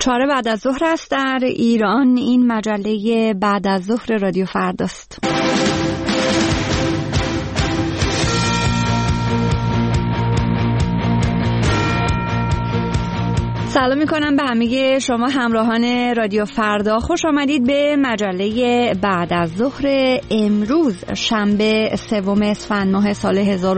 4 بعد از ظهر است در ایران. این مجله بعد از ظهر رادیو فرداست. سلام میکنم به همه شما همراهان رادیو فردا. خوش آمدید به مجله بعد از ظهر امروز شنبه 3 اسفند ماه سال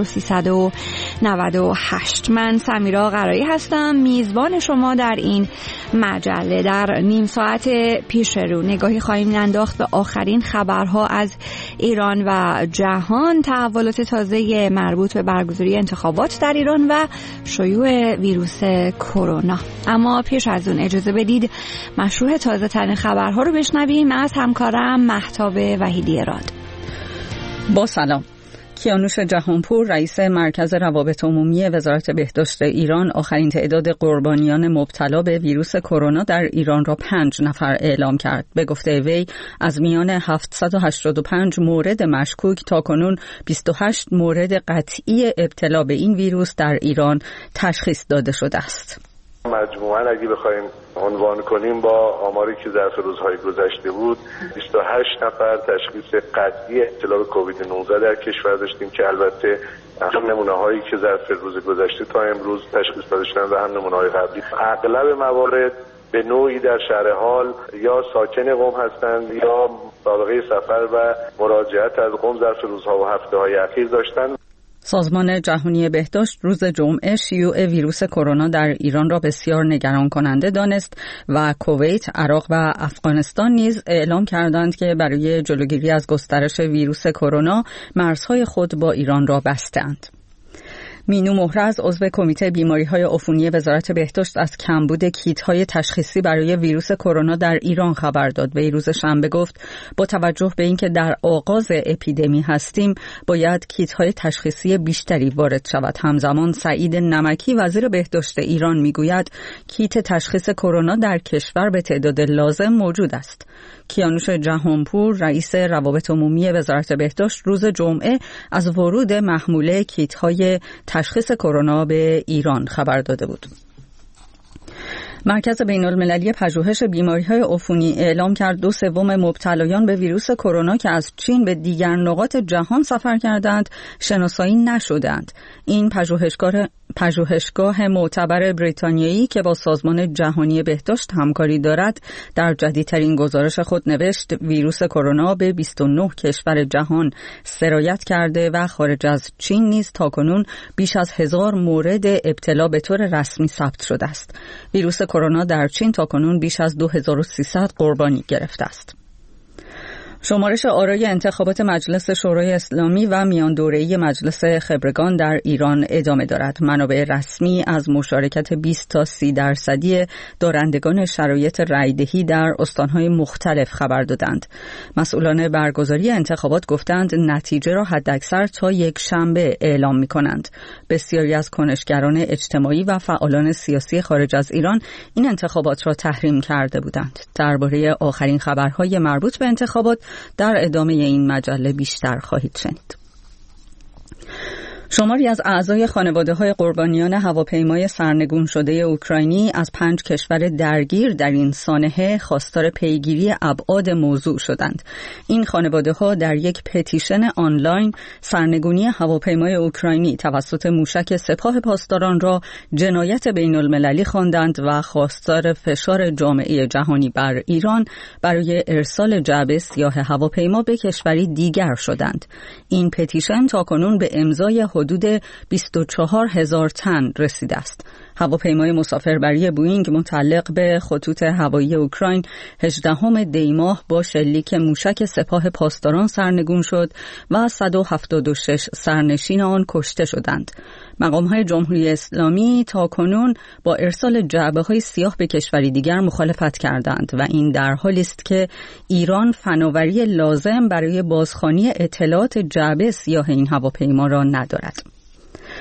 1398. من سمیرا قرایی هستم، میزبان شما در این مجله. در نیم ساعت پیش رو نگاهی خواهیم انداخت به آخرین خبرها از ایران و جهان، تحولات تازه مربوط به برگزاری انتخابات در ایران و شیوع ویروس کرونا. اما پیش از اون اجازه بدید مشروع تازه ترین خبرها رو بشنویم از همکارم مهتاب وحیدی راد. با سلام. کیانوش جهانپور رئیس مرکز روابط عمومی وزارت بهداشت ایران آخرین تعداد قربانیان مبتلا به ویروس کرونا در ایران را 5 نفر اعلام کرد. به گفته وی از میان 785 مورد مشکوک تاکنون 28 مورد قطعی ابتلا به این ویروس در ایران تشخیص داده شده است. مجموعاً اگه بخوایم عنوان کنیم با آماری که ظرف روزهای گذشته بود 28 نفر تشخیص قطعی ابتلا به کووید 19 در کشور داشتیم که البته هم نمونه‌هایی که ظرف روز گذشته تا امروز تشخیص داده شدن و هم نمونه‌های قبلی. اغلب موارد به نوعی در شهر حال یا ساکن قم هستند یا سابقه سفر و مراجعت از قم ظرف روزها و هفته‌های اخیر داشتند. سازمان جهانی بهداشت روز جمعه شیوع ویروس کرونا در ایران را بسیار نگران کننده دانست و کویت، عراق و افغانستان نیز اعلام کردند که برای جلوگیری از گسترش ویروس کرونا مرزهای خود با ایران را بستند. مینو محرز عضو کمیته بیماری‌های عفونی وزارت بهداشت از کمبود کیت‌های تشخیصی برای ویروس کرونا در ایران خبر داد. به روز شنبه گفت با توجه به اینکه در آغاز اپیدمی هستیم باید کیت‌های تشخیصی بیشتری وارد شود. همزمان سعید نمکی وزیر بهداشت ایران میگوید کیت تشخیص کرونا در کشور به تعداد لازم موجود است. کیانوش جهانپور رئیس روابط عمومی وزارت بهداشت روز جمعه از ورود محموله کیت‌های تشخیص کرونا به ایران خبر داده بود. مرکز بین‌المللی پژوهش بیماری‌های عفونی اعلام کرد 2/3 مبتلایان به ویروس کرونا که از چین به دیگر نقاط جهان سفر کردند شناسایی نشدند. این پژوهشگاه معتبر بریتانیایی که با سازمان جهانی بهداشت همکاری دارد در جدیدترین گزارش خود نوشت ویروس کرونا به 29 کشور جهان سرایت کرده و خارج از چین نیز تاکنون بیش از 1000 مورد ابتلا به طور رسمی ثبت شده است. ویروس کرونا در چین تاکنون بیش از 2300 قربانی گرفته است. شمارش آرای انتخابات مجلس شورای اسلامی و میان دوره‌ای مجلس خبرگان در ایران ادامه دارد. منابع رسمی از مشارکت 20 تا 30% دارندگان شرایط رأی‌دهی در استان‌های مختلف خبر دادند. مسئولان برگزاری انتخابات گفتند نتیجه را حداکثر تا یک شنبه اعلام می‌کنند. بسیاری از کنشگران اجتماعی و فعالان سیاسی خارج از ایران این انتخابات را تحریم کرده بودند. درباره آخرین خبرهای مربوط به انتخابات در ادامه این مجله بیشتر خواهید شنید. شماری از اعضای خانواده‌های قربانیان هواپیمای سرنگون شده اوکراینی از 5 کشور درگیر در این سانحه خواستار پیگیری ابعاد موضوع شدند. این خانواده‌ها در یک پتیشن آنلاین سرنگونی هواپیمای اوکراینی توسط موشک سپاه پاسداران را جنایت بین‌المللی خواندند و خواستار فشار جامعه جهانی بر ایران برای ارسال جعبه سیاه هواپیما به کشوری دیگر شدند. این پتیشن تاکنون به امضای حدود 24,000 تن رسیده است. هواپیمای مسافربری بوئینگ متعلق به خطوط هوایی اوکراین 18 دی ماه با شلیک موشک سپاه پاسداران سرنگون شد و 176 سرنشین آن کشته شدند. مقام‌های جمهوری اسلامی تاکنون با ارسال جعبه‌های سیاه به کشوری دیگر مخالفت کردند و این در حالی است که ایران فناوری لازم برای بازخوانی اطلاعات جعبه سیاه این هواپیما را ندارد.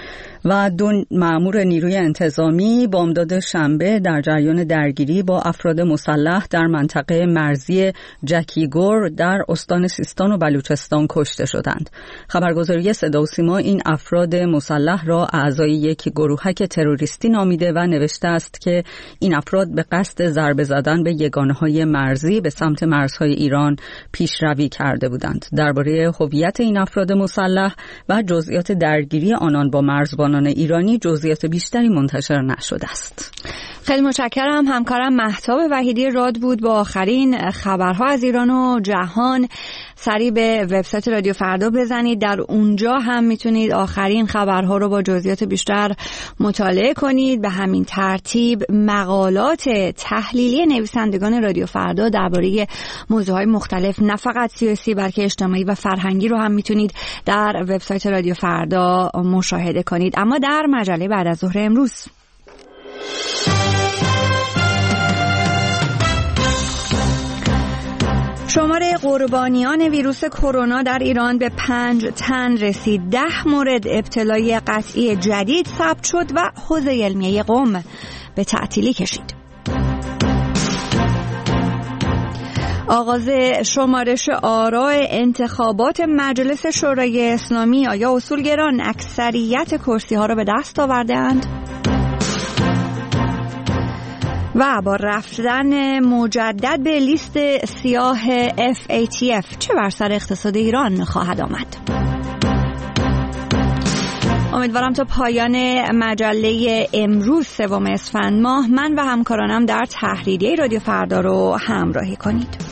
و 2 مأمور نیروی انتظامی بامداد شنبه در جریان درگیری با افراد مسلح در منطقه مرزی جکیگور در استان سیستان و بلوچستان کشته شدند. خبرگزاری صدا و سیما این افراد مسلح را اعضای یک گروهک تروریستی نامیده و نوشته است که این افراد به قصد ضربه زدن به یگانه‌های مرزی به سمت مرزهای ایران پیشروی کرده بودند. درباره هویت این افراد مسلح و جزئیات درگیری آنان با مرزبانان ایرانی جزئیات بیشتری منتشر نشده است. خیلی متشکرم. همکارم مهتاب وحیدی راد بود با آخرین خبرها از ایران و جهان. سریع به وبسایت رادیو فردا بزنید، در اونجا هم میتونید آخرین خبرها رو با جزئیات بیشتر مطالعه کنید. به همین ترتیب مقالات تحلیلی نویسندگان رادیو فردا درباره موضوعهای مختلف نه فقط سیاسی بلکه اجتماعی و فرهنگی رو هم میتونید در وبسایت رادیو فردا مشاهده کنید. اما در مجله بعد از ظهر امروز شمار قربانیان ویروس کرونا در ایران به 5 تن رسید. 10 مورد ابتلای قطعی جدید ثبت شد و حوزه علمیه قم به تعطیلی کشید. آغاز شمارش آراء انتخابات مجلس شورای اسلامی. آیا اصولگران اکثریت کرسی‌ها را به دست آورده‌اند؟ و با رفتن مجدد به لیست سیاه FATF چه بر سر اقتصاد ایران خواهد آمد؟ امیدوارم تا پایان مجله امروز 3 اسفند ماه من و همکارانم در تحریریه رادیو فردا رو همراهی کنید.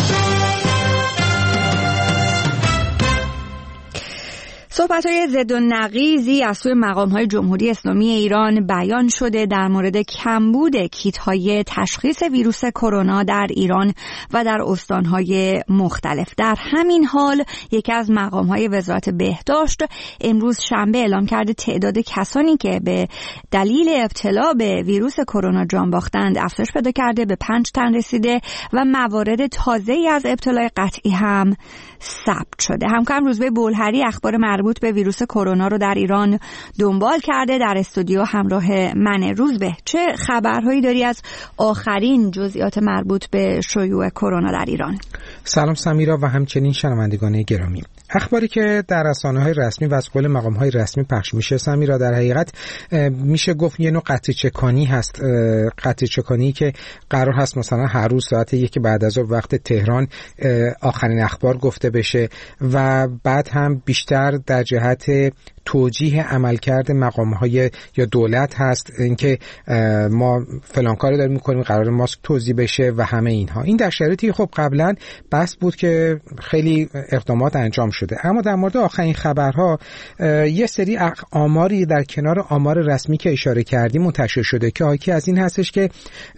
صحبت‌های ضد و نقیضی از سوی مقام‌های جمهوری اسلامی ایران بیان شده در مورد کمبود کیت‌های تشخیص ویروس کرونا در ایران و در استان‌های مختلف. در همین حال یکی از مقام‌های وزارت بهداشت امروز شنبه اعلام کرده تعداد کسانی که به دلیل ابتلا به ویروس کرونا جان باختند افزایش پیدا کرده، به 5 تن رسیده و موارد تازه‌ای از ابتلای قطعی هم ثبت شده. همکارم روزبه بولهری اخبار مربوط به ویروس کرونا رو در ایران دنبال کرده. در استودیو همراه من. روزبه، چه خبرهایی داری از آخرین جزئیات مربوط به شیوع کرونا در ایران؟ سلام سمیرا و همچنین شنوندگان گرامی. اخباری که در رسانه‌های رسمی و از قول مقام‌های رسمی پخش میشه سمیرا در حقیقت میشه گفت یه نوع قطعه چکانی هست، قطعه چکانی که قرار هست مثلا هر روز ساعت 1 بعد از وقت تهران آخرین اخبار گفته بشه و بعد هم بیشتر در جهت توجیه عملکرد مقام‌های یا دولت هست، اینکه ما فلان کارو داریم می‌کنیم، قرار ماسک توزیع بشه و همه اینها. این در شرایطی خب قبلا بحث بود که خیلی اقدامات انجام شده، اما در مورد آخرین خبرها یه سری آماری در کنار آمار رسمی که اشاره کردیم منتشر شده که حاکی از این هستش که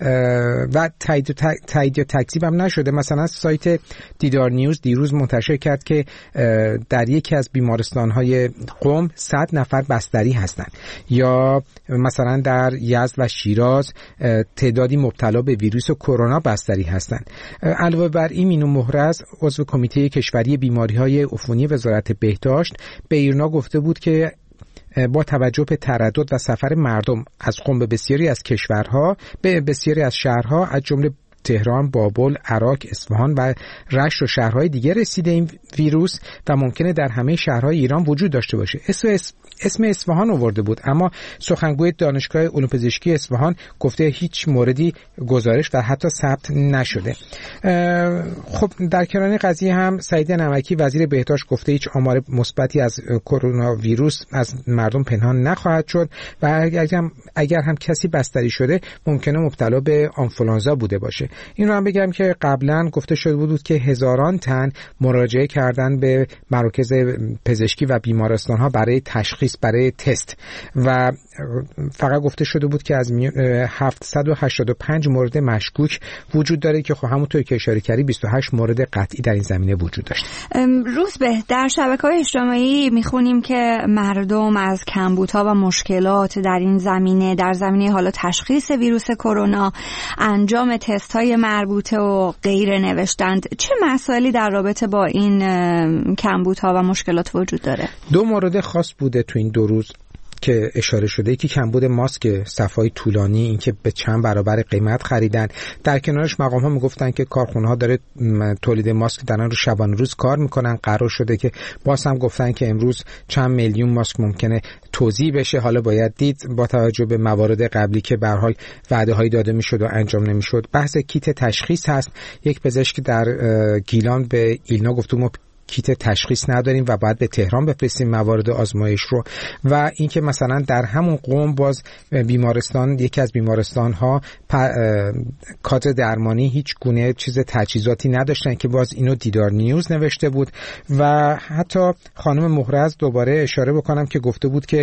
و تایید یا تکذیب هم نشده. مثلا سایت دیدار نیوز دیروز منتشر کرد که در یکی از بیمارستان‌های قم 100 نفر بستری هستند، یا مثلا در یزد و شیراز تعدادی مبتلا به ویروس کرونا بستری هستند. علاوه بر این مینو محرز عضو کمیته کشوری بیماری‌های عفونی وزارت بهداشت به ایرنا گفته بود که با توجه به تردد و سفر مردم از قم به بسیاری از کشورها به بسیاری از شهرها از جمله تهران، بابل، عراق، اصفهان و رشت و شهرهای دیگر رسیده این ویروس و ممکنه در همه شهرهای ایران وجود داشته باشه. اسم اصفهان آورده بود، اما سخنگوی دانشگاه علوم پزشکی اصفهان گفته هیچ موردی گزارش و حتی ثبت نشده. خب در کنار قضیه هم سعید نمکی وزیر بهداشت گفته هیچ آمار مثبتی از کرونا ویروس از مردم پنهان نخواهد شد و اگر هم کسی بستری شده ممکنه مبتلا به آنفولانزا بوده باشه. این رو هم بگم که قبلا گفته شده بود که هزاران تن مراجعه کردن به مراکز پزشکی و بیمارستان‌ها برای تشخیص، برای تست و فقط گفته شده بود که از 785 مورد مشکوک وجود داره که خب همونطور که اشاره کردی 28 مورد قطعی در این زمینه وجود داشت. روزبه، در شبکه‌های اجتماعی میخونیم که مردم از کمبودها و مشکلات در این زمینه، در زمینه حالا تشخیص ویروس کرونا، انجام تست‌های مربوطه و غیره نوشتند. چه مسائلی در رابطه با این کمبودها و مشکلات وجود داره؟ 2 مورد خاص بوده تو این 2 روز که اشاره شده، یکی کمبود ماسک صفای طولانی، اینکه به چند برابر قیمت خریدن. در کنارش مقام ها میگفتن که کارخونه ها داره تولید ماسک دارن رو شبانه روز کار میکنن. قرار شده که باز هم گفتن که امروز چند میلیون ماسک ممکنه توزیع بشه. حالا باید دید با توجه به موارد قبلی که به هر حال وعده هایی داده میشد و انجام نمیشد. بحث کیت تشخیص هست. یک پزشک در گیلان به ایلنا گفت ما کیت تشخیص نداریم و باید به تهران بفرستیم موارد آزمایش رو. و اینکه مثلا در همون قم باز بیمارستان، یکی از بیمارستان ها کادر درمانی هیچ گونه چیز تجهیزاتی نداشتن که باز اینو دیدار نیوز نوشته بود. و حتی خانم مهرز دوباره اشاره بکنم که گفته بود که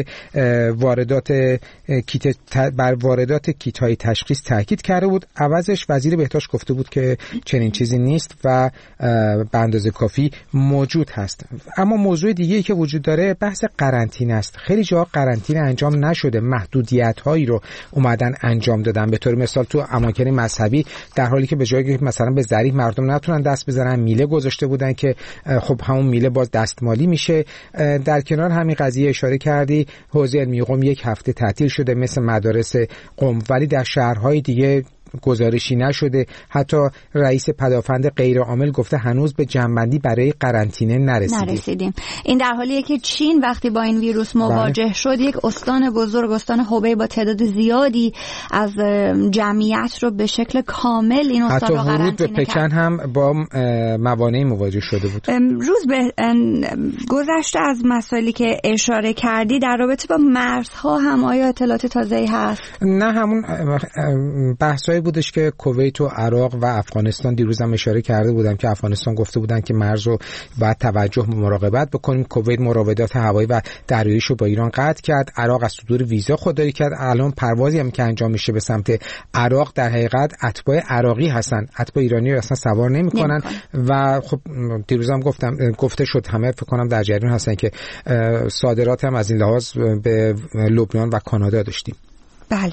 بر واردات کیت های تشخیص تاکید کرده بود. عوضش وزیر بهداشت گفته بود که چنین چیزی نیست و به اندازه کافی موجود هست. اما موضوع دیگه‌ای که وجود داره بحث قرنطینه است. خیلی جا قرنطینه انجام نشده، محدودیت‌هایی رو اومدن انجام دادن. به طور مثال تو اماکن مذهبی در حالی که به جای مثلا به ظریف مردم نتونن دست بزنن، میله گذاشته بودن که خب همون میله باز دستمالی میشه. در کنار همین قضیه اشاره کردی حوزه علمی قم یک هفته تعطیل شده مثل مدارس قم، ولی در شهرهای دیگه گزارشی نشده. حتی رئیس پدافند غیر عامل گفته هنوز به جمع‌بندی برای قرنطینه نرسیدیم. این در حالیه که چین وقتی با این ویروس مواجه شد یک استان بزرگ، استان هوبی، با تعداد زیادی از جمعیت رو به شکل کامل این استان رو قرنطینه کرد. حتی ورود به پکن هم با موانعی مواجه شده بود. روز به گذشته از مسائلی که اشاره کردی در رابطه با مرزها هم آیا اطلاعات تازه‌ای هست؟ نه، همون بحثایی بودش که کویت و عراق و افغانستان دیروز هم اشاره کرده بودن که افغانستان گفته بودن که مرز رو باید توجه و مراقبت بکنیم. کویت مراودات هوایی و دریاییش رو با ایران قطع کرد. عراق از صدور ویزا خودداری کرد. الان پروازی هم که انجام میشه به سمت عراق در حقیقت اتباع عراقی هستن، اتباع ایرانی رو اصلا سوار نمیکنن. و خب دیروز هم گفته شد، همه فکر کنم در جریان هستن که صادرات هم از این لحاظ به لبنان و کانادا داشتیم. بله.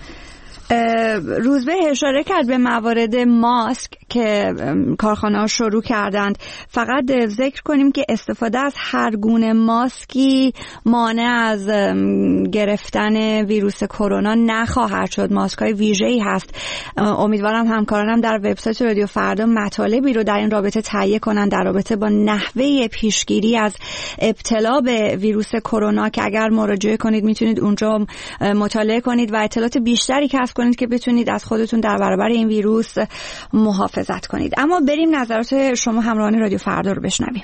روزبه اشاره کرد به موارد ماسک که کارخانه‌ها شروع کردند. فقط ذکر کنیم که استفاده از هر گونه ماسکی مانع از گرفتن ویروس کرونا نخواهد شد. ماسک‌های ویژه‌ای هست. امیدوارم همکارانم در وبسایت رادیو فردا مطالبی رو در این رابطه تهیه کنند در رابطه با نحوه پیشگیری از ابتلا به ویروس کرونا که اگر مراجعه کنید میتونید اونجا مطالعه کنید و اطلاعات بیشتری کسب کنید که بتونید از خودتون در برابر این ویروس محافظت کنید. اما بریم نظرات شما همراهان رادیو فردا رو بشنویم.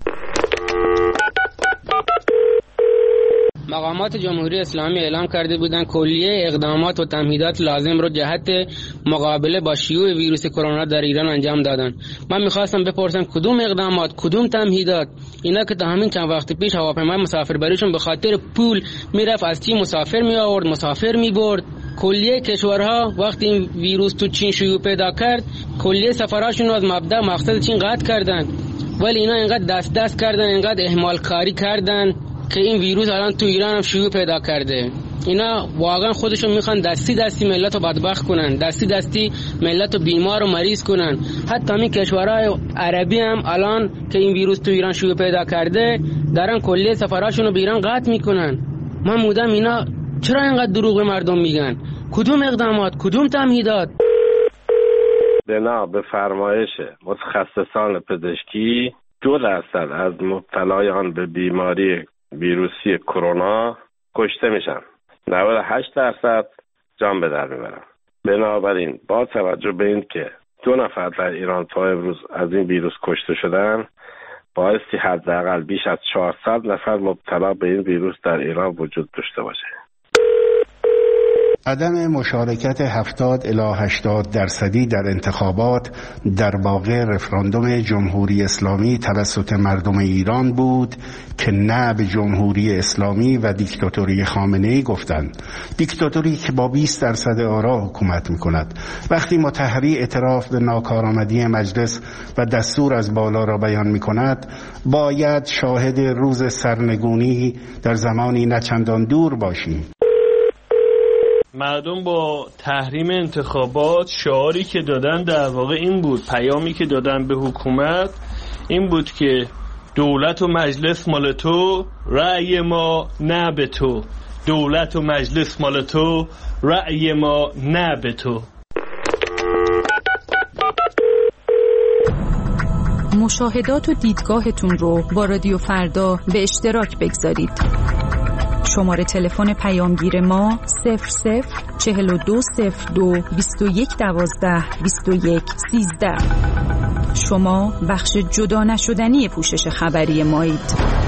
مقامات جمهوری اسلامی اعلام کرده بودند کلیه اقدامات و تمهیدات لازم رو جهت مقابله با شیوع ویروس کرونا در ایران انجام دادن. من میخواستم بپرسم کدوم اقدامات، کدوم تمهیدات؟ اینا که تا همین چند وقت پیش هواپیمای مسافربریشون به خاطر پول میرفت از چین مسافر می آورد، مسافر می برد. کلیه کشورها وقتی این ویروس تو چین شیوع پیدا کرد کلیه سفراشون رو از مبدا مقصد چین قطع کردن، ولی اینا اینقدر دست کردن، اینقدر اهمال کاری کردن که این ویروس الان تو ایران هم شیوع پیدا کرده. اینا واقعا خودشون میخوان دستی ملت رو بدبخت کنن، دستی ملت رو بیمار و مریض کنن. حتی همین کشورهای عربی هم الان که این ویروس تو ایران شیوع پیدا کرده دارن کلیه سفراشون رو به ایران قطع میکنن. من مودم اینا چرا اینقدر دروغ به مردم میگن؟ کدوم اقدامات، کدوم تمهیدات؟ بنا به فرمایش متخصصان پزشکی 2% از مبتلایان به بیماری ویروسی کرونا کشته میشن، 98% جان به در میبرن. بنابراین با توجه به این که 2 نفر در ایران تا امروز از این ویروس کشته شدن، بایستی حداقل بیش از 400 نفر مبتلا به این ویروس در ایران وجود داشته باشه. عدم مشارکت 70 الی 80% در انتخابات در واقع رفراندوم جمهوری اسلامی توسط مردم ایران بود که نه به جمهوری اسلامی و دیکتاتوری خامنه‌ای گفتند. دیکتاتوری که با 20% آرا حکومت می‌کند. وقتی مطهری اعتراف به ناکارآمدی مجلس و دستور از بالا را بیان می‌کند، باید شاهد روز سرنگونی در زمانی نچندان دور باشیم. مردم با تحریم انتخابات شعاری که دادن در واقع این بود، پیامی که دادن به حکومت این بود که دولت و مجلس مال تو، رأی ما نه به تو. دولت و مجلس مال تو، رأی ما نه به تو. مشاهدات و دیدگاهتون رو با رادیو فردا به اشتراک بگذارید. شماره تلفن پیامگیر ما 004202 2112 2113. شما بخش جدا نشدنی پوشش خبری مایید.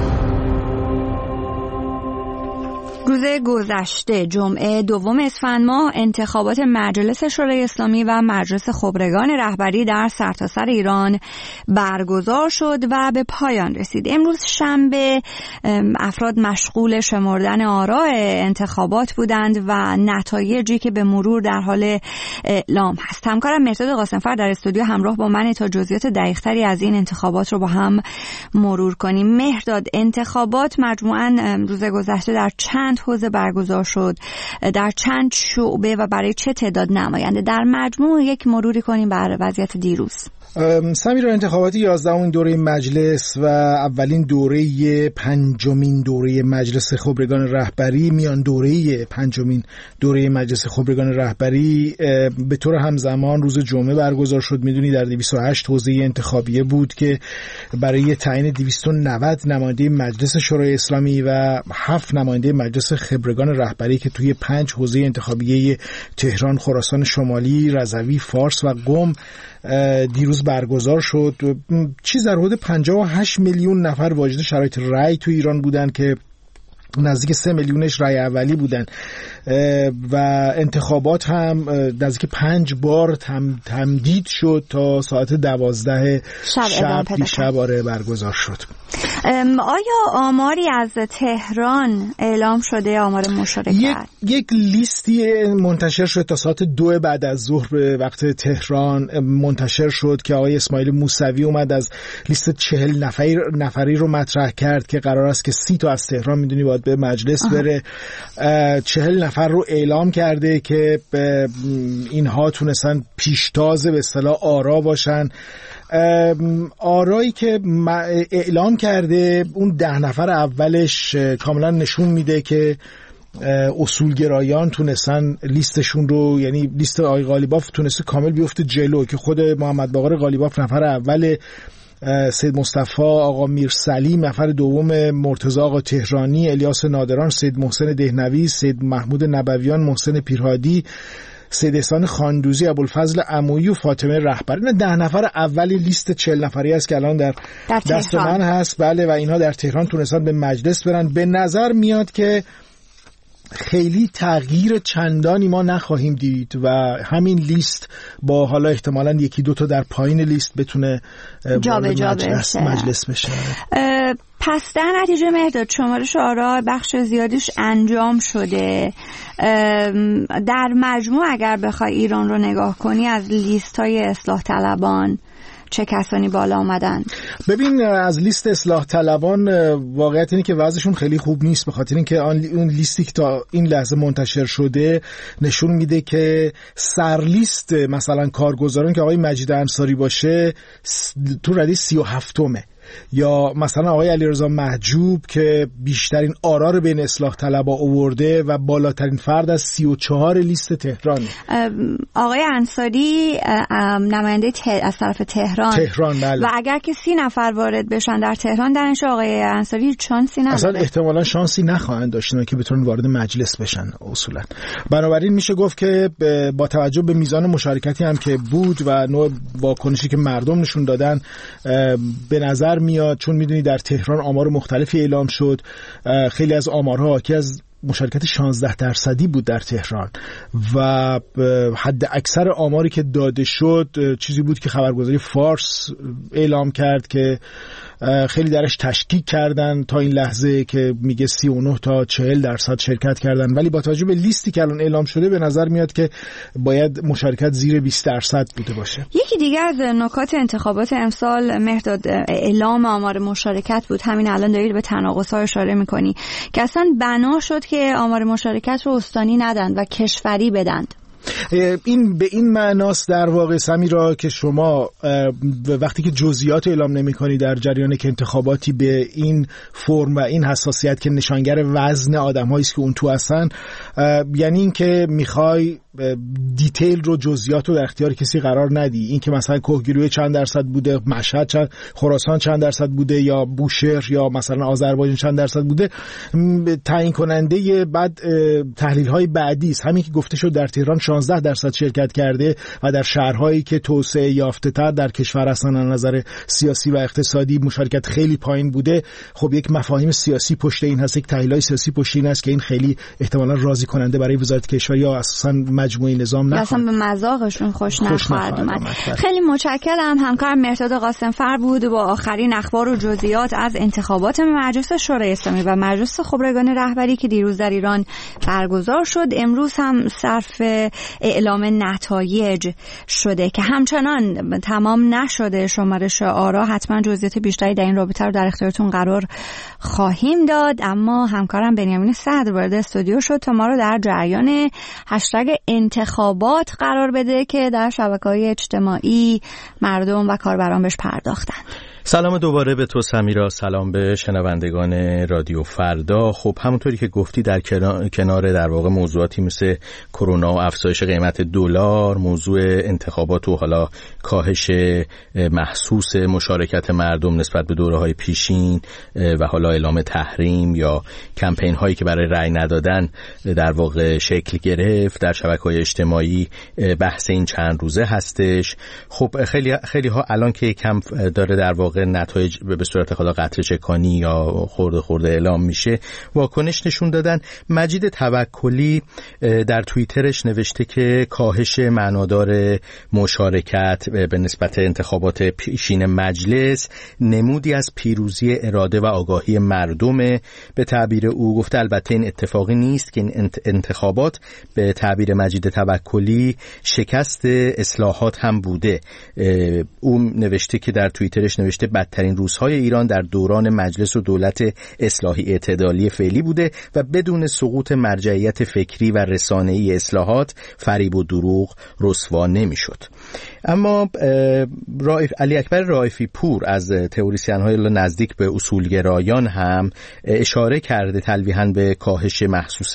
روز گذشته جمعه 2 اسفند ماه انتخابات مجلس شورای اسلامی و مجلس خبرگان رهبری در سرتاسر ایران برگزار شد و به پایان رسید. امروز شنبه افراد مشغول شمردن آراء انتخابات بودند و نتایجی که به مرور در حال اعلام هست. همکارم مهرداد قاسمفر در استودیو همراه با من تا جزئیات دقیق‌تری از این انتخابات رو با هم مرور کنیم. مهرداد، انتخابات مجموعاً روز گذشته در چند حوزه برگزار شد، در چند شعبه و برای چه تعداد نماینده؟ در مجموع یک مروری کنیم بر وضعیت دیروز. سمیرا، انتخابات 11مین دوره مجلس و اولین دوره پنجمین دوره مجلس خبرگان رهبری، میان دوره پنجمین دوره مجلس خبرگان رهبری به طور همزمان روز جمعه برگزار شد. میدونی در 208 حوزه انتخابیه بود که برای تعیین 290 نماینده مجلس شورای اسلامی و 7 نماینده مجلس خبرگان رهبری که توی 5 حوزه انتخابیه تهران، خراسان شمالی، رضوی، فارس و قم دیروز برگزار شد. چیز در حدود 58 میلیون نفر واجد شرایط رأی تو ایران بودن که نزدیک 3 میلیونش رأی اولی بودن و انتخابات هم نزدیک 5 بار تمدید شد تا ساعت 12 شب دیشب برگزار شد. آیا آماری از تهران اعلام شده، آمار مشارکت؟ یک لیستی منتشر شد تا ساعت 2 بعد از ظهر به وقت تهران منتشر شد که آقای اسماعیل موسوی اومد از لیست 40 نفری رو مطرح کرد که قرار است که 30 تا از تهران میدونی باید به مجلس بره. 40 نفر رو اعلام کرده که اینها تونستن پیشتاز به اصطلاح آرا باشن. آرایی که اعلام کرده اون 10 نفر اولش کاملا نشون میده که اصولگرایان تونستن لیستشون رو، یعنی لیست آقای قالیباف تونسته کامل بیفته جلو، که خود محمد باقر قالیباف نفر اول، سید مصطفی آقا میرسلیم نفر دوم، مرتضی آقا تهرانی، الیاس نادران، سید محسن دهنوی، سید محمود نبویان، محسن پیرهادی، سید احسان خاندوزی، ابوالفضل عمویی و فاطمه رهبر. این 10 نفر اولی لیست 40 نفری است که الان در دست من هست. بله، و اینها در تهران تونستن به مجلس برن. به نظر میاد که خیلی تغییر چندانی ما نخواهیم دید و همین لیست با حالا احتمالاً 1-2 تا در پایین لیست بتونه مجلس بشه. پس در نتیجه مهرداد شمارش آرا بخش زیادیش انجام شده. در مجموع اگر بخوای ایران رو نگاه کنی از لیست های اصلاح طلبان چه کسانی بالا آمدن؟ ببین، از لیست اصلاح طلبان واقعیت اینه که وضعشون خیلی خوب نیست، به خاطر اینکه اون لیستی که تا این لحظه منتشر شده نشون میده که سرلیست مثلا کارگزاران که آقای مجید انصاری باشه تو رده 37مه، یا مثلا آقای علیرضا محجوب که بیشترین آرا رو بین اصلاح طلبا آورده و بالاترین فرد از 34 لیست تهران. آقای انصاری نماینده از طرف تهران. بله. و اگر که 30 نفر وارد بشن در تهران درنش آقای انصاری شانسی نداره. اصلا احتمالاً شانسی نخواهند داشتن که بتونن وارد مجلس بشن اصولا. بنابراین میشه گفت که با توجه به میزان مشارکتی هم که بود و نوع واکنشی که مردم نشون دادن، به نظر میاد، چون میدونی در تهران آمار مختلفی اعلام شد، خیلی از آمارها حاکی از مشارکت 16% بود در تهران و حد اکثر آماری که داده شد چیزی بود که خبرگزاری فارس اعلام کرد که خیلی درش تشکیک کردن تا این لحظه که میگه 39 تا 40% شرکت کردن، ولی با توجه به لیستی که الان اعلام شده به نظر میاد که باید مشارکت زیر 20% بوده باشه. یکی دیگر از نکات انتخابات امسال مهرداد اعلام آمار مشارکت بود. همین الان دارید به تناقض‌ها اشاره میکنی که اصلا بنا شد که آمار مشارکت رو استانی ندن و کشوری بدن. این به این معناست در واقع سمیرا که شما وقتی که جزئیات اعلام نمی‌کنی در جریان که انتخاباتی به این فرم و این حساسیت که نشانگر وزن آدم‌هایی است که اون تو هستن، یعنی این که می‌خوای دیتیل رو، جزئیات رو در اختیار کسی قرار ندی. این که مثلا کهگیلوی چند درصد بوده، مشهد خراسان چند درصد بوده، یا بوشهر یا مثلا آذربایجان چند درصد بوده، تعیین کننده بعد تحلیل‌های بعدی است. همین که گفته شد در تهران 16% شرکت کرده و در شهرهایی که توسعه یافته‌تر در کشور هستن از نظر سیاسی و اقتصادی مشارکت خیلی پایین بوده. خب یک مفاهیم سیاسی پشت این هست، یک تحلیل‌های سیاسی پشت این است که این خیلی احتمالاً راضی کننده برای وزارت کشور یا اساساً مجموعه نظام اصلا به مذاقشون خوش نخواهد اومد. خیلی متشکرم. همکارم مهرداد قاسمفر بود با آخرین اخبار و جزئیات از انتخابات مجلس شورای اسلامی و مجلس خبرگان رهبری که دیروز در ایران برگزار شد. امروز هم صرف اعلام نتایج شده که همچنان تمام نشده شمارش آرا. حتما جزئیات بیشتری در این رابطه رو در اختیارتون قرار خواهیم داد، اما همکارم بنیامین صدر وارد استودیو شد تا ما رو در جریان هشتگ انتخابات قرار بده که در شبکه‌های اجتماعی مردم و کاربران بهش پرداختن. سلام دوباره به تو سمیرا، سلام به شنوندگان رادیو فردا. خب همونطوری که گفتی در کنار در واقع موضوعاتی مثل کرونا و افزایش قیمت دلار، موضوع انتخابات و حالا کاهش محسوس مشارکت مردم نسبت به دوره‌های پیشین و حالا اعلام تحریم یا کمپین هایی که برای رأی ندادن در واقع شکل گرفت در شبکه‌های اجتماعی، بحث این چند روزه هستش. خب خیلی ها الان که کم داره در واقع نتایج به صورت خالا قطره چکانی یا خورده اعلام میشه، واکنش نشون دادن. مجید توکلی در توییترش نوشته که کاهش معنادار مشارکت به نسبت انتخابات پیشین مجلس نمودی از پیروزی اراده و آگاهی مردمه. به تعبیر او گفته البته این اتفاقی نیست که این انتخابات به تعبیر مجید توکلی شکست اصلاحات هم بوده. او نوشته که در توییترش نوشته بدترین روزهای ایران در دوران مجلس و دولت اصلاحی اعتدالی فعلی بوده و بدون سقوط مرجعیت فکری و رسانه‌ای اصلاحات فریب و دروغ رسوا نمی‌شد. اما علی اکبر رائفی پور از تئوریسین‌های نزدیک به اصولگرایان هم اشاره کرده تلویحاً به کاهش محسوس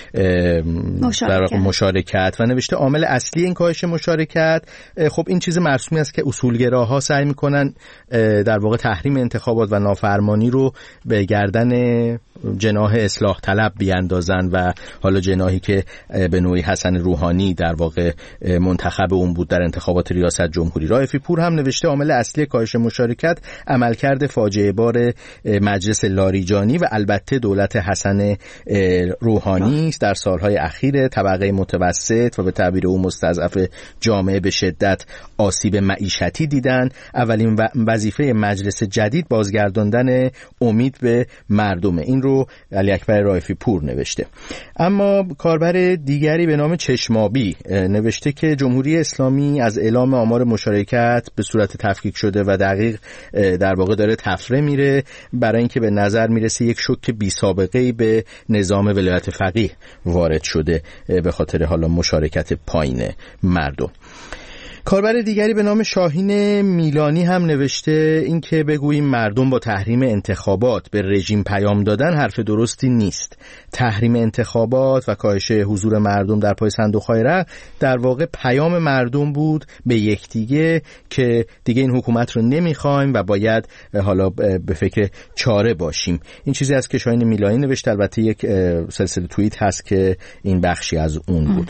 مشارکت و نوشته عامل اصلی این کاهش مشارکت، خب این چیز مرسومی است که اصولگراها سعی می‌کنن در واقع تحریم انتخابات و نافرمانی رو به گردن جناح اصلاح طلب بیاندازن و حالا جناحی که به نوعی حسن روحانی در واقع منتخب اون بود در انتخابات ریاست جمهوری. رائفی پور هم نوشته عامل اصلی کاهش مشارکت عملکرد فاجعه بار مجلس لاریجانی و البته دولت حسن روحانی است در سالهای اخیر. طبقه متوسط و به تعبیر او مستضعف جامعه به شدت آسیب معیشتی دیدن. اولین وظیفه مجلس جدید بازگرداندن امید به مردم. این رو علی اکبر رائفی پور نوشته. اما کاربر دیگری به نام چشمابی نوشته که جمهوری اسلامی از اعلام آمار مشارکت به صورت تفکیک شده و دقیق در واقع داره تفره میره برای اینکه به نظر میرسه یک شوک بی سابقه‌ای به نظام ولایت فقیه وارد شده به خاطر حالا مشارکت پایین مردم. کاربر دیگری به نام شاهین میلانی هم نوشته این که بگوییم مردم با تحریم انتخابات به رژیم پیام دادن حرف درستی نیست. تحریم انتخابات و کاهش حضور مردم در پای صندوق‌های رای در واقع پیام مردم بود به یکدیگه که دیگه این حکومت رو نمیخوایم و باید حالا به فکر چاره باشیم. این چیزی است که شاهین میلانی نوشته. البته یک سلسله توییت هست که این بخشی از اون بود.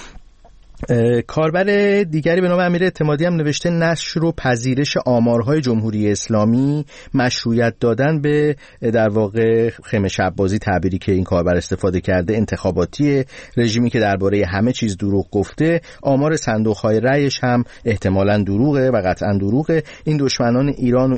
کاربر دیگری به نام امیر اعتمادی هم نوشته نشر و پذیرش آمارهای جمهوری اسلامی مشروعیت دادن به در واقع خم شب بازی، تعبیری که این کاربر استفاده کرده، انتخاباتی رژیمی که درباره همه چیز دروغ گفته. آمار صندوق‌های رأیش هم احتمالاً دروغه و قطعاً دروغه. این دشمنان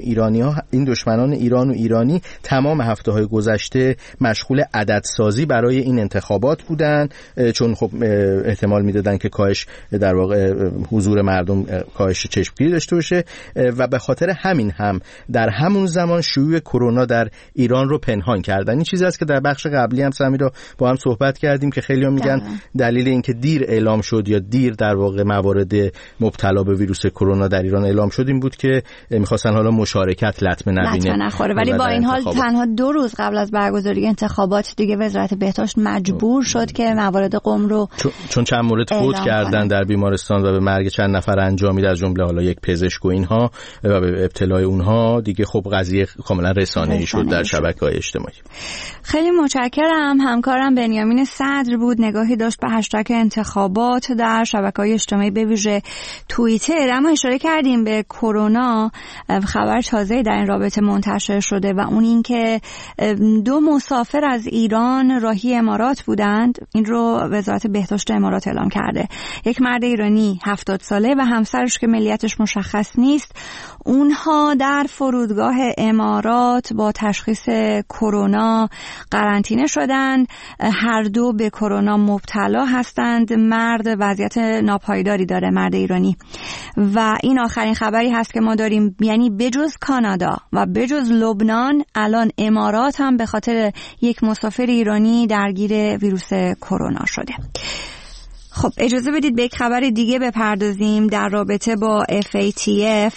ایران و ایرانی تمام هفته‌های گذشته مشغول عددسازی برای این انتخابات بودن، چون خب احتمال میدادن که کاهش در واقع حضور مردم کاهش چشمگیری داشته باشه و به خاطر همین هم در همون زمان شیوع کرونا در ایران رو پنهان کردن. این چیزی است که در بخش قبلی هم سمیرا با هم صحبت کردیم که خیلی‌ها میگن دلیل اینکه دیر اعلام شد یا دیر در واقع موارد مبتلا به ویروس کرونا در ایران اعلام شد این بود که می‌خواستن حالا مشارکت لطمه نخوره. ولی با این حال تنها 2 روز قبل از برگزاری انتخابات دیگه وزارت بهداشت مجبور شد که موارد قم رو چون چند مورد فوت کردن در بیمارستان و به مرگ چند نفر انجامید، از جمله حالا یک پزشک و اینها و به ابتلای اونها، دیگه خب قضیه کاملا رسانه‌ای شد در شبکه‌های اجتماعی. خیلی متشکرم. همکارم بنیامین صدر بود، نگاهی داشت به هشتگ انتخابات در شبکه‌های اجتماعی به ویژه توییتر. اما اشاره کردیم به کرونا، خبر تازه‌ای در این رابطه منتشر شده و اون این که 2 مسافر از ایران راهی امارات بودند. این رو وزارت بهداشت امارات اعلام کرده. یک مرد ایرانی 70 ساله و همسرش که ملیتش مشخص نیست، اونها در فرودگاه امارات با تشخیص کرونا قرنطینه شدند. هر دو به کرونا مبتلا هستند. مرد وضعیت ناپایداری داره، مرد ایرانی. و این آخرین خبری هست که ما داریم، یعنی بجز کانادا و بجز لبنان الان امارات هم به خاطر یک مسافر ایرانی درگیر ویروس کرونا شده. خب اجازه بدید به یک خبر دیگه بپردازیم در رابطه با FATF.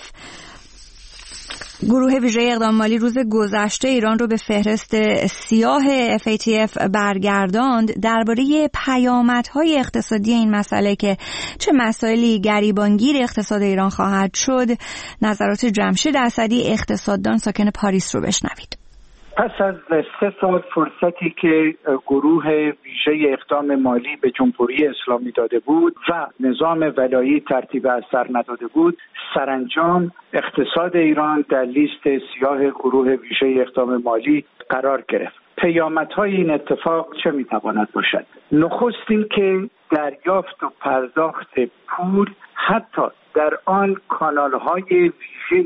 گروه ویژه اقدام مالی روز گذشته ایران رو به فهرست سیاه FATF برگرداند. درباره پیامدهای اقتصادی این مسئله که چه مسائلی گریبانگیر اقتصاد ایران خواهد شد، نظرات جمشید اسدی اقتصاددان ساکن پاریس رو بشنوید. پس از 3 سال فرصتی که گروه ویژه اقدام مالی به جمهوری اسلامی داده بود و نظام ولایی ترتیب اثر نداده بود، سرانجام اقتصاد ایران در لیست سیاه گروه ویژه اقدام مالی قرار گرفت. پیامدهای این اتفاق چه میتواند باشد؟ نخست این که دریافت و پرداخت پول حتی در آن کانال‌های ویژه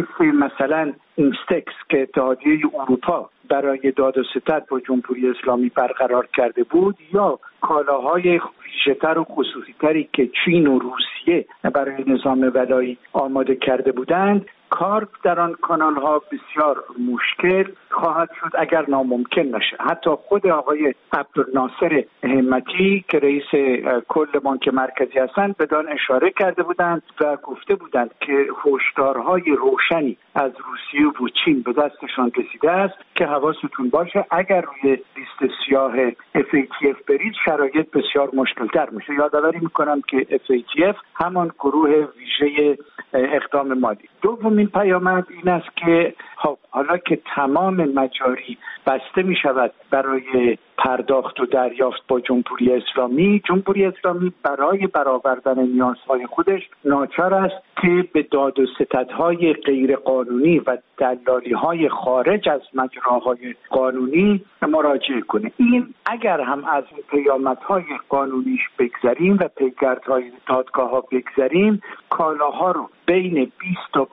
مثلا اینستکس که اتحادیه اروپا برای داد و ستد با جمهوری اسلامی برقرار کرده بود، یا کالاهای ویژه‌تر و خصوصی‌تری که چین و روسیه برای نظام ولایی آماده کرده بودند، کار در آن کانال‌ها بسیار مشکل خواهد شد اگر ناممکن نشه. حتی خود آقای عبدالناصر همتی که رئیس کل بانک مرکزی هستند بدان اشاره کرده بودند و گفته بودند که هشدارهای روشنی از روسیه و چین به دستشان رسیده است که حواستون باشه اگر روی لیست سیاه FATF برید شرایط بسیار مشکل‌تر میشه. یادآوری میکنم که FATF همان گروه ویژه اقدام مالی. دومین پیامد این است که حالا که تمام مجاری بسته می شود برای پرداخت و دریافت با جمهوری اسلامی برای برآوردن نیازهای خودش ناچار است که به داد و ستدهای غیر قانونی و دلالی‌های خارج از مجراهای قانونی مراجعه کنه. این اگر هم از پیامدهای قانونیش بگذریم و پیگردهای دادگاه‌ها بگذریم، کالاها رو بین 20 تا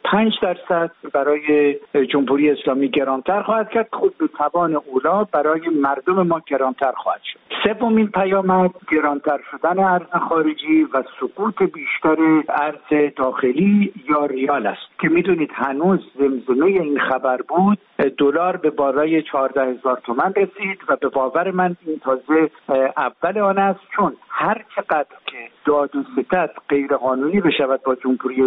25% برای جمهوری اسلامی گرانتر خواهد کرد، خود به توان اولا برای مردم ما گرانتر خواهد شد. سومین پیامد گرانتر شدن ارز خارجی و سقوط بیشتر ارز داخلی یا ریال است که میدونید هنوز زمزمه این خبر بود دلار به بالای 14,000 تومان رسید و به باور من این تازه اول آن است، چون هر چقدر که داد و ستد غیر قانونی بشود با جمهوری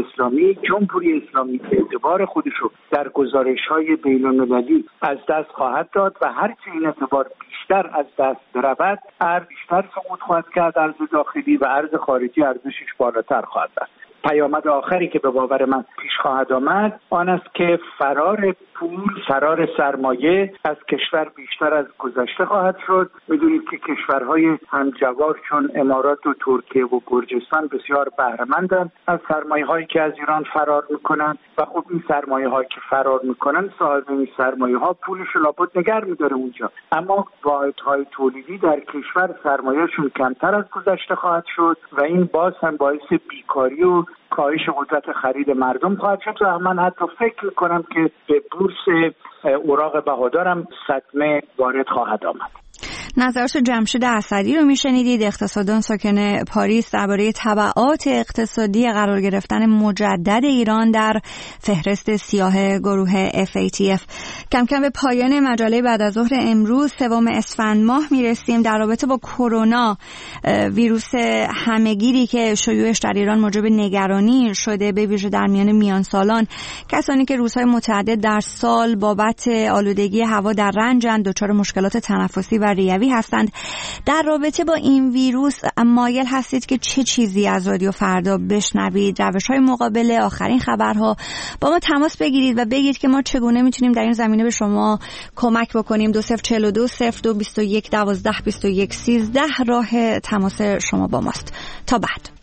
اسلامی اعتبار خودش رو در گزارش‌های بین‌المللی از دست خواهد داد و هر چه این اعتبار بیشتر از دست برود ارز بیشتر سقوط خواهد کرد، ارز داخلی و ارز خارجی ارزشش بالاتر خواهد رفت. پیامد آخری که به باور من پیش خواهد آمد آن است که فرار پول، فرار سرمایه از کشور بیشتر از گذشته خواهد شد. میدونید که کشورهای همجوار چون امارات و ترکیه و گرجستان بسیار بهره‌مندند از سرمایه‌هایی که از ایران فرار میکنن و خب این سرمایه‌هایی که فرار میکنن صاحب این سرمایه‌ها پولش رو لابد نگه می‌داره اونجا، اما واحدهای تولیدی در کشور سرمایه‌شون کمتر از گذشته خواهد شد و این باز هم باعث بیکاری و کاهش قدرت خرید مردم خواهد شد و من حتی فکر میکنم که به بورس اوراق بهادارم صدمه وارد خواهد آمد. نظرات جمشید اسدی رو میشنیدید، اقتصاددان ساکن پاریس، درباره تبعات اقتصادی قرار گرفتن مجدد ایران در فهرست سیاه گروه FATF. کم کم به پایان مجله بعد از ظهر امروز 3 اسفند ماه میرسیم. در رابطه با کرونا، ویروس همهگیری که شیوعش در ایران موجب نگرانی شده، به ویژه در میان سالان، کسانی که روزهای متعدد در سال بابت آلودگی هوا در رنجند، دچار مشکلات تنفسی و ریوی هستند. در رابطه با این ویروس مایل هستید که چه چیزی از رادیو فردا بشنوید؟ روش‌های مقابله، آخرین خبرها، با ما تماس بگیرید و بگید که ما چگونه میتونیم در این زمینه به شما کمک بکنیم. 2042 02 21 12 21 13 راه تماس شما با ماست. تا بعد.